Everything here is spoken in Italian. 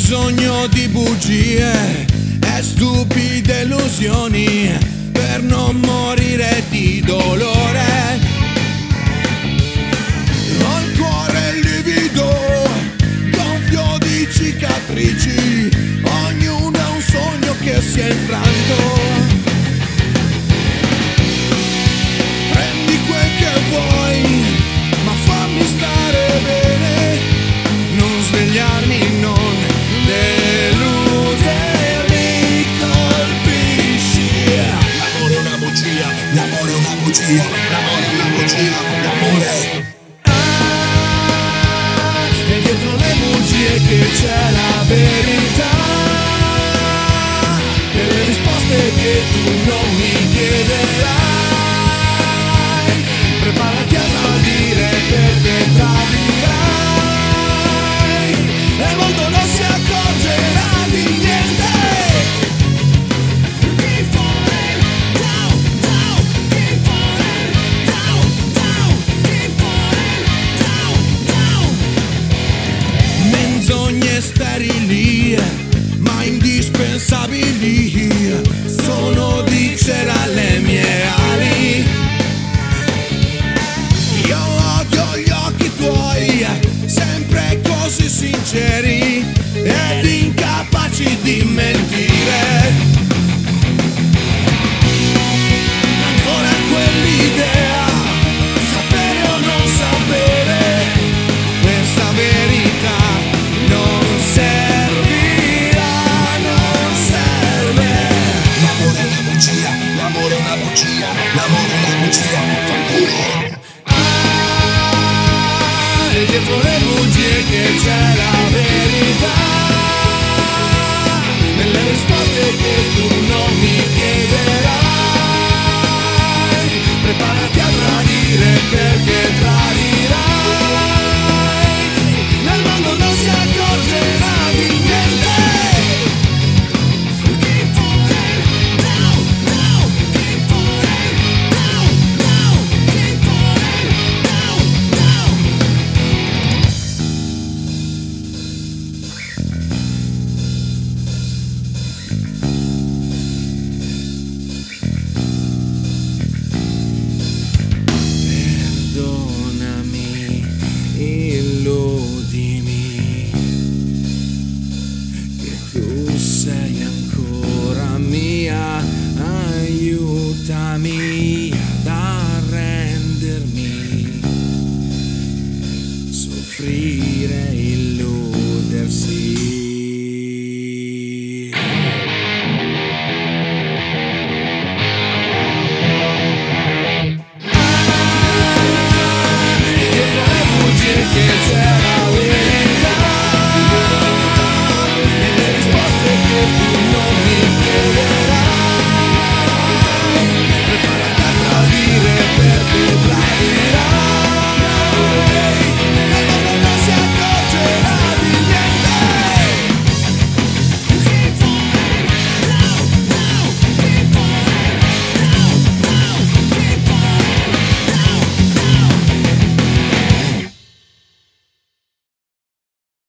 bisogno di bugie e stupide illusioni per non morire di dolore. Ho il cuore livido, gonfio di cicatrici, ognuno ha un sogno che si è infranto. Prendi quel che vuoi, ma fammi stare bene, non svegliarmi, non deludermi, colpisci. L'amore è una bugia, l'amore è una bugia, l'amore è una bugia, l'amore. E dietro le bugie che c'è la verità, e le risposte che tu non mi chiederai. Preparati a tradire perché tradirai, e il mondo non si accorgerà di niente. Keep falling down, down, keep falling down, down, keep falling down, down. Menzogne sterili ma indispensabili sono di cera le mie ali. Io odio gli occhi tuoi, sempre così sinceri ed incapaci di mentire. Ancora quell'idea, sapere o non sapere, questa verità non servirà, non serve. L'amore è una bugia, l'amore è una bugia, l'amore è una bugia, fanculo. E dietro le bugie che c'è la verità, e le risposte che tu non mi chiederai. Preparati a tradire perché tradirai, nel mondo non si accorgerà di niente. Keep falling down, down, keep falling down, down, keep falling down, down. Perdonami, illudimi, che tu sei ancora mia, aiutami ad arrendermi, soffrire, illudersi. Dietro le bugie che c'è